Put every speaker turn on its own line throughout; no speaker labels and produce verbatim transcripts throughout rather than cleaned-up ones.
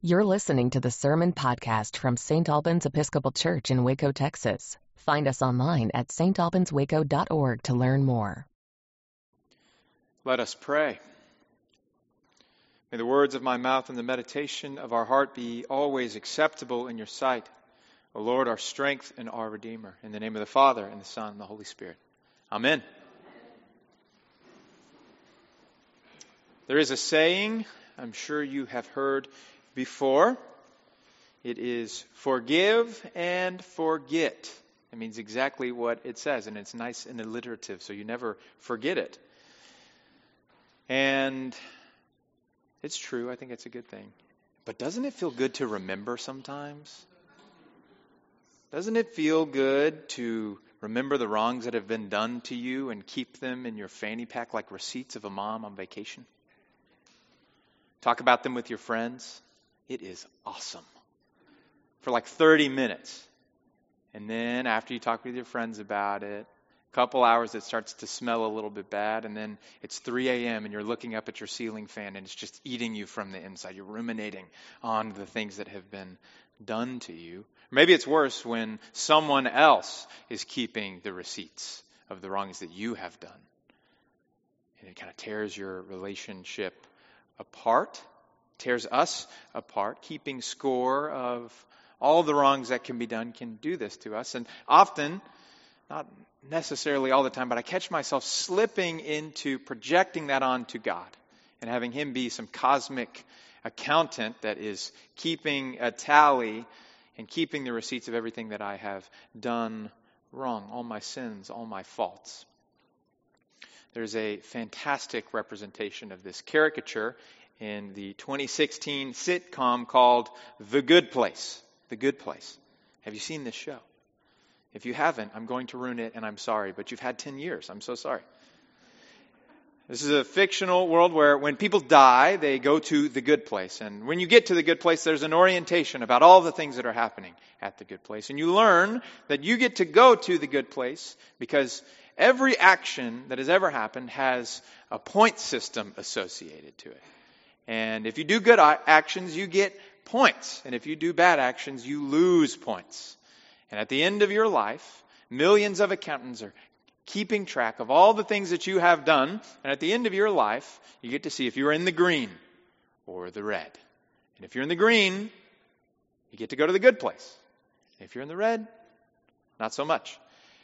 You're listening to the Sermon Podcast from Saint Albans Episcopal Church in Waco, Texas. Find us online at s t albans waco dot org to learn more.
Let us pray. May the words of my mouth and the meditation of our heart be always acceptable in your sight, O Lord, our strength and our Redeemer. In the name of the Father, and the Son, and the Holy Spirit. Amen. There is a saying I'm sure you have heard before. It is forgive and forget. It means exactly what it says, and it's nice and alliterative, so you never forget it. And it's true, I think it's a good thing. But doesn't it feel good to remember sometimes? Doesn't it feel good to remember the wrongs that have been done to you and keep them in your fanny pack like receipts of a mom on vacation? Talk about them with your friends. It is awesome. For like thirty minutes. And then after you talk with your friends about it, a couple hours it starts to smell a little bit bad. And then it's three a.m. and you're looking up at your ceiling fan and it's just eating you from the inside. You're ruminating on the things that have been done to you. Maybe it's worse when someone else is keeping the receipts of the wrongs that you have done. And it kind of tears your relationship apart. Tears us apart. Keeping score of all the wrongs that can be done can do this to us. And often, not necessarily all the time, but I catch myself slipping into projecting that onto God and having Him be some cosmic accountant that is keeping a tally and keeping the receipts of everything that I have done wrong, all my sins, all my faults. There's a fantastic representation of this caricature in the twenty sixteen sitcom called The Good Place. The Good Place. Have you seen this show? If you haven't, I'm going to ruin it, and I'm sorry, but you've had ten years. I'm so sorry. This is a fictional world where when people die, they go to the good place. And when you get to the good place, there's an orientation about all the things that are happening at the good place. And you learn that you get to go to the good place because every action that has ever happened has a point system associated to it. And if you do good actions, you get points. And if you do bad actions, you lose points. And at the end of your life, millions of accountants are keeping track of all the things that you have done. And at the end of your life, you get to see if you're in the green or the red. And if you're in the green, you get to go to the good place. If you're in the red, not so much.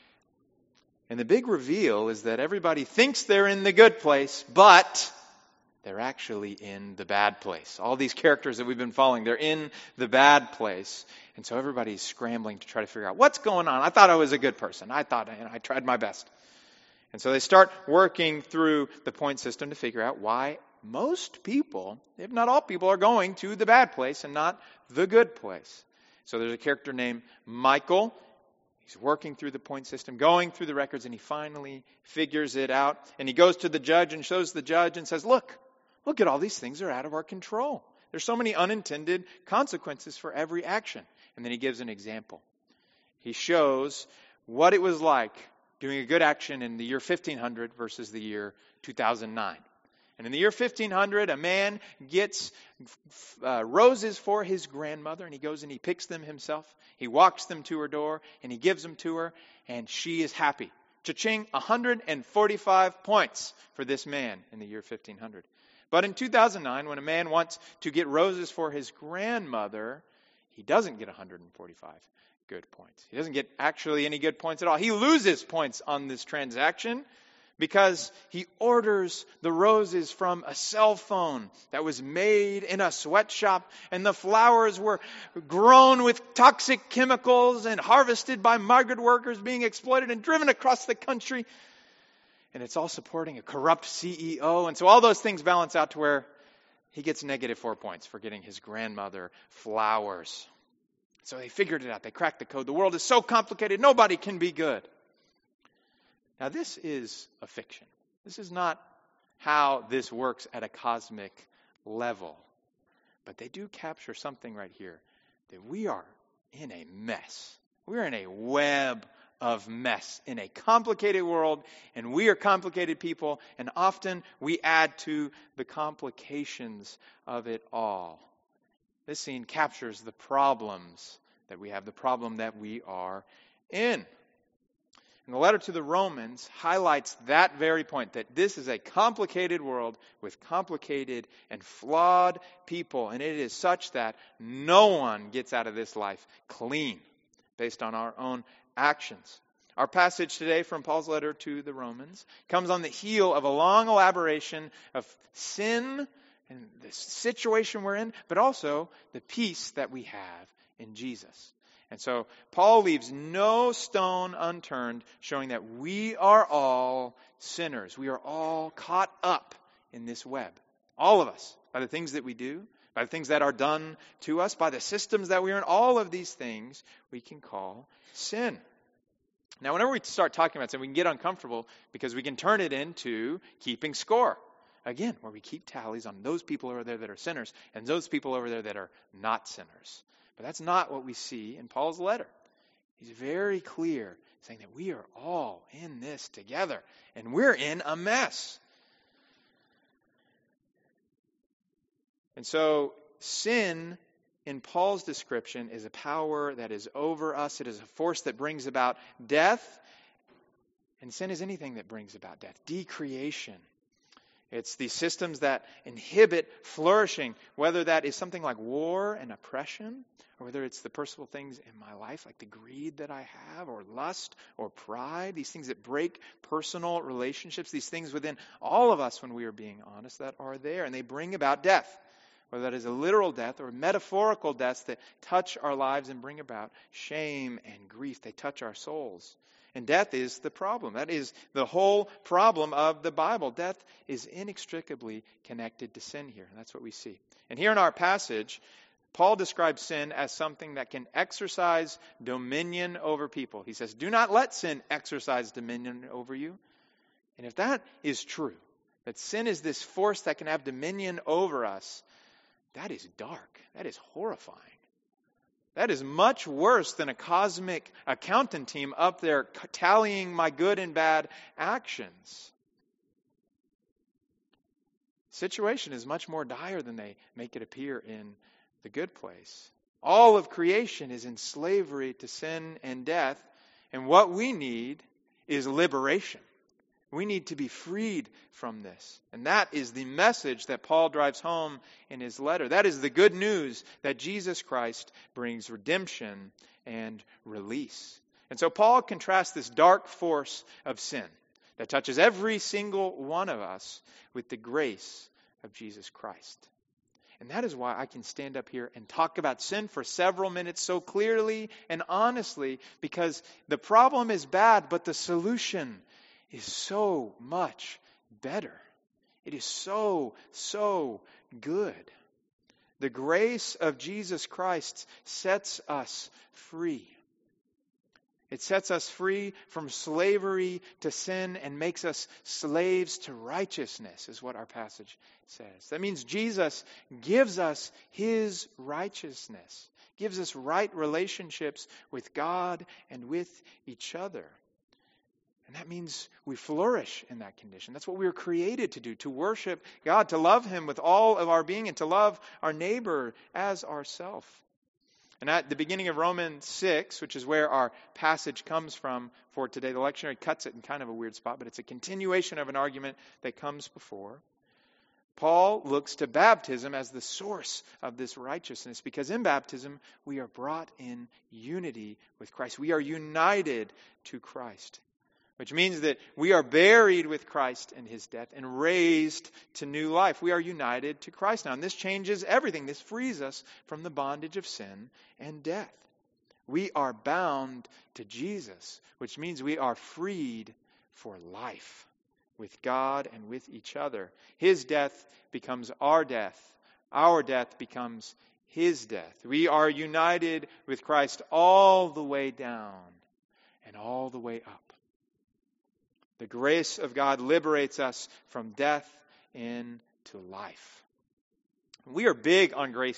And the big reveal is that everybody thinks they're in the good place, but they're actually in the bad place. All these characters that we've been following, they're in the bad place. And so everybody's scrambling to try to figure out what's going on. I thought I was a good person. I thought you know, I tried my best. And so they start working through the point system to figure out why most people, if not all people, are going to the bad place and not the good place. So there's a character named Michael. He's working through the point system, going through the records, and he finally figures it out. And he goes to the judge and shows the judge and says, look, look at all these things are out of our control. There's so many unintended consequences for every action. And then he gives an example. He shows what it was like doing a good action in the year fifteen hundred versus the year two thousand nine. And in the year fifteen hundred, a man gets uh, roses for his grandmother, and he goes and he picks them himself. He walks them to her door, and he gives them to her, and she is happy. Cha-ching, one hundred forty-five points for this man in the year fifteen hundred. But in two thousand nine, when a man wants to get roses for his grandmother, he doesn't get one hundred forty-five good points. He doesn't get actually any good points at all. He loses points on this transaction because he orders the roses from a cell phone that was made in a sweatshop, and the flowers were grown with toxic chemicals and harvested by migrant workers being exploited and driven across the country. And it's all supporting a corrupt C E O. And so all those things balance out to where he gets negative four points for getting his grandmother flowers. So they figured it out. They cracked the code. The world is so complicated, nobody can be good. Now this is a fiction. This is not how this works at a cosmic level. But they do capture something right here, that we are in a mess. We're in a web of mess in a complicated world, and we are complicated people, and often we add to the complications of it all. This scene captures the problems that we have, the problem that we are in. And the letter to the Romans highlights that very point, that this is a complicated world with complicated and flawed people, and it is such that no one gets out of this life clean based on our own actions. Our passage today from Paul's letter to the Romans comes on the heel of a long elaboration of sin and the situation we're in, but also the peace that we have in Jesus. And so Paul leaves no stone unturned, showing that we are all sinners. We are all caught up in this web. All of us, by the things that we do, by the things that are done to us, by the systems that we are in, all of these things we can call sin. Now, whenever we start talking about sin, we can get uncomfortable because we can turn it into keeping score. Again, where we keep tallies on those people over there that are sinners and those people over there that are not sinners. But that's not what we see in Paul's letter. He's very clear, saying that we are all in this together, and we're in a mess. And so sin, in Paul's description, is a power that is over us. It is a force that brings about death. And sin is anything that brings about death. Decreation. It's the systems that inhibit flourishing, whether that is something like war and oppression, or whether it's the personal things in my life, like the greed that I have, or lust, or pride, these things that break personal relationships, these things within all of us, when we are being honest, that are there, and they bring about death. Whether that is a literal death or metaphorical deaths that touch our lives and bring about shame and grief. They touch our souls. And death is the problem. That is the whole problem of the Bible. Death is inextricably connected to sin here. That's what we see. And here in our passage, Paul describes sin as something that can exercise dominion over people. He says, do not let sin exercise dominion over you. And if that is true, that sin is this force that can have dominion over us, that is dark. That is horrifying. That is much worse than a cosmic accountant team up there tallying my good and bad actions. The situation is much more dire than they make it appear in the good place. All of creation is in slavery to sin and death, and what we need is liberation. We need to be freed from this. And that is the message that Paul drives home in his letter. That is the good news that Jesus Christ brings redemption and release. And so Paul contrasts this dark force of sin that touches every single one of us with the grace of Jesus Christ. And that is why I can stand up here and talk about sin for several minutes so clearly and honestly, because the problem is bad, but the solution is so much better. It is so, so good. The grace of Jesus Christ sets us free. It sets us free from slavery to sin and makes us slaves to righteousness, is what our passage says. That means Jesus gives us His righteousness, gives us right relationships with God and with each other. And that means we flourish in that condition. That's what we were created to do, to worship God, to love Him with all of our being, and to love our neighbor as ourselves. And at the beginning of Romans six, which is where our passage comes from for today, the lectionary cuts it in kind of a weird spot, but it's a continuation of an argument that comes before. Paul looks to baptism as the source of this righteousness, because in baptism we are brought in unity with Christ. We are united to Christ. Which means that we are buried with Christ in His death and raised to new life. We are united to Christ now. And this changes everything. This frees us from the bondage of sin and death. We are bound to Jesus, which means we are freed for life with God and with each other. His death becomes our death. Our death becomes His death. We are united with Christ all the way down and all the way up. The grace of God liberates us from death into life. We are big on grace here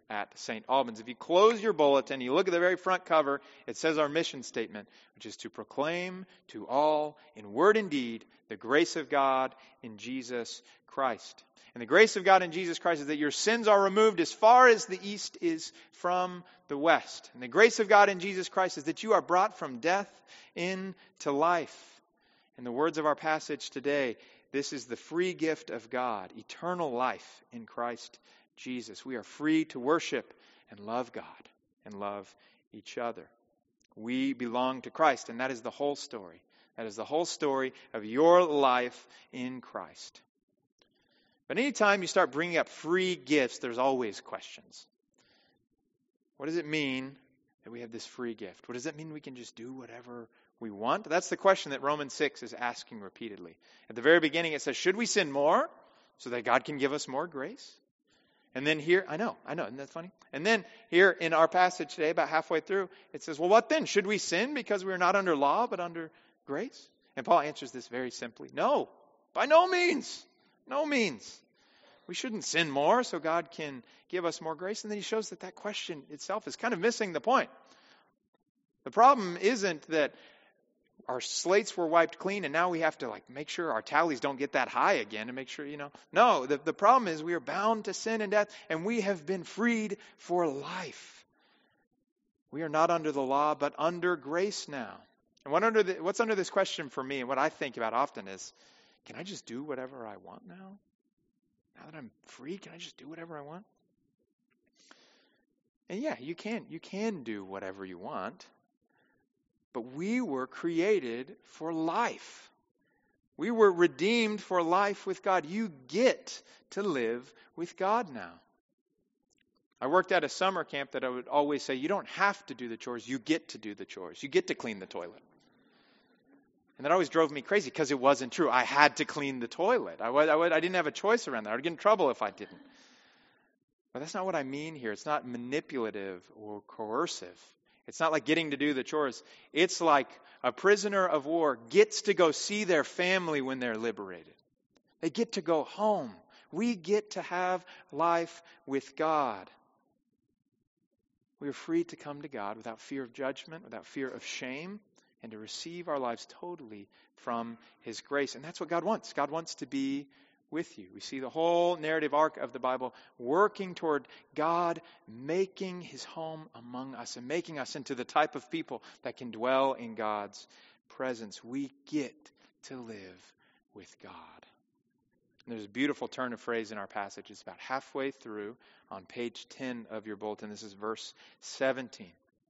at Saint Albans. If you close your bulletin, you look at the very front cover, it says our mission statement, which is to proclaim to all in word and deed the grace of God in Jesus Christ. And the grace of God in Jesus Christ is that your sins are removed as far as the east is from the west. And the grace of God in Jesus Christ is that you are brought from death into life. In the words of our passage today, this is the free gift of God, eternal life in Christ Jesus. We are free to worship and love God and love each other. We belong to Christ, and that is the whole story. That is the whole story of your life in Christ. But anytime you start bringing up free gifts, there's always questions. What does it mean that we have this free gift? What does it mean we can just do whatever we want? That's the question that Romans six is asking repeatedly. At the very beginning it says, should we sin more so that God can give us more grace? And then here, I know, I know, isn't that funny? And then here in our passage today, about halfway through, it says, well, what then? Should we sin because we are not under law but under grace? And Paul answers this very simply. No, by no means. No means. We shouldn't sin more so God can give us more grace. And then he shows that that question itself is kind of missing the point. The problem isn't that our slates were wiped clean and now we have to like make sure our tallies don't get that high again and make sure, you know. No, the, the problem is we are bound to sin and death and we have been freed for life. We are not under the law but under grace now. And what under the, what's under this question for me and what I think about often is, can I just do whatever I want now? Now that I'm free, can I just do whatever I want? And yeah, you can. You can do whatever you want. But we were created for life. We were redeemed for life with God. You get to live with God now. I worked at a summer camp that I would always say, you don't have to do the chores, you get to do the chores. You get to clean the toilet. And that always drove me crazy because it wasn't true. I had to clean the toilet. I, would, I, would, I didn't have a choice around that. I would get in trouble if I didn't. But that's not what I mean here. It's not manipulative or coercive. It's not like getting to do the chores. It's like a prisoner of war gets to go see their family when they're liberated. They get to go home. We get to have life with God. We are free to come to God without fear of judgment, without fear of shame, and to receive our lives totally from His grace. And that's what God wants. God wants to be with you. We see the whole narrative arc of the Bible working toward God making His home among us and making us into the type of people that can dwell in God's presence. We get to live with God. And there's a beautiful turn of phrase in our passage. It's about halfway through on page ten of your bulletin. This is verse seventeen.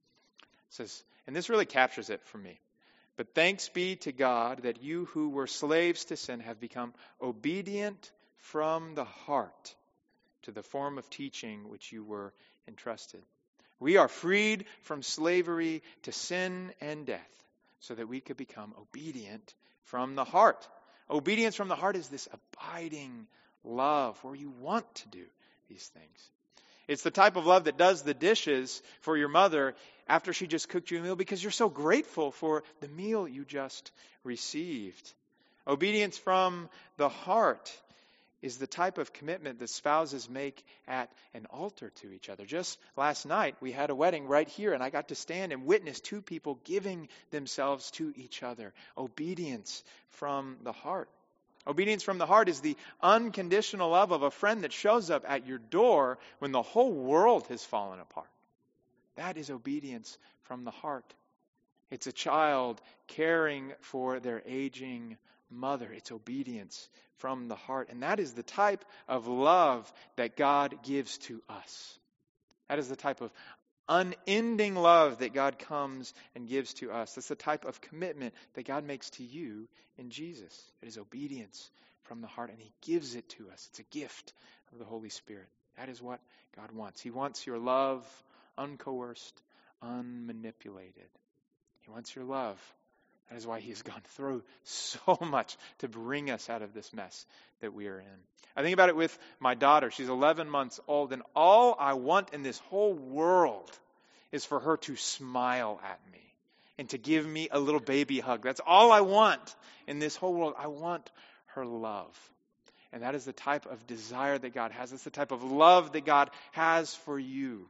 It says, and this really captures it for me. But thanks be to God that you who were slaves to sin have become obedient from the heart to the form of teaching which you were entrusted. We are freed from slavery to sin and death so that we could become obedient from the heart. Obedience from the heart is this abiding love where you want to do these things. It's the type of love that does the dishes for your mother after she just cooked you a meal because you're so grateful for the meal you just received. Obedience from the heart is the type of commitment that spouses make at an altar to each other. Just last night, we had a wedding right here, and I got to stand and witness two people giving themselves to each other. Obedience from the heart. Obedience from the heart is the unconditional love of a friend that shows up at your door when the whole world has fallen apart. That is obedience from the heart. It's a child caring for their aging mother. It's obedience from the heart. And that is the type of love that God gives to us. That is the type of unending love that God comes and gives to us. That's the type of commitment that God makes to you in Jesus. It is obedience from the heart, and He gives it to us. It's a gift of the Holy Spirit. That is what God wants. He wants your love uncoerced, unmanipulated. He wants your love. That is why He has gone through so much to bring us out of this mess that we are in. I think about it with my daughter. She's eleven months old, and all I want in this whole world is for her to smile at me and to give me a little baby hug. That's all I want in this whole world. I want her love. And that is the type of desire that God has. That's the type of love that God has for you.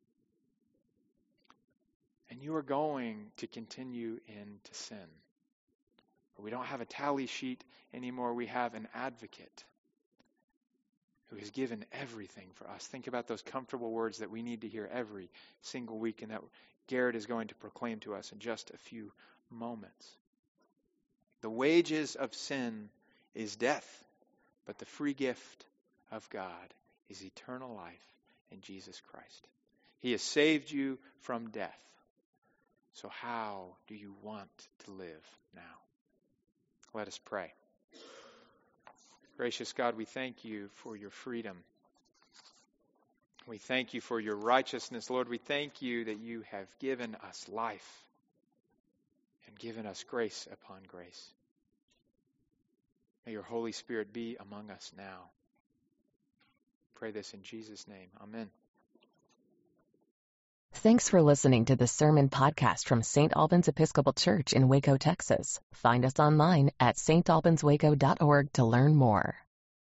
And you are going to continue into sin. We don't have a tally sheet anymore. We have an advocate who has given everything for us. Think about those comfortable words that we need to hear every single week and that Garrett is going to proclaim to us in just a few moments. The wages of sin is death, but the free gift of God is eternal life in Jesus Christ. He has saved you from death. So how do you want to live now? Let us pray. Gracious God, we thank you for your freedom. We thank you for your righteousness. Lord, we thank you that you have given us life and given us grace upon grace. May your Holy Spirit be among us now. Pray this in Jesus' name. Amen.
Thanks for listening to the Sermon Podcast from Saint Albans Episcopal Church in Waco, Texas. Find us online at s t albans waco dot org to learn more.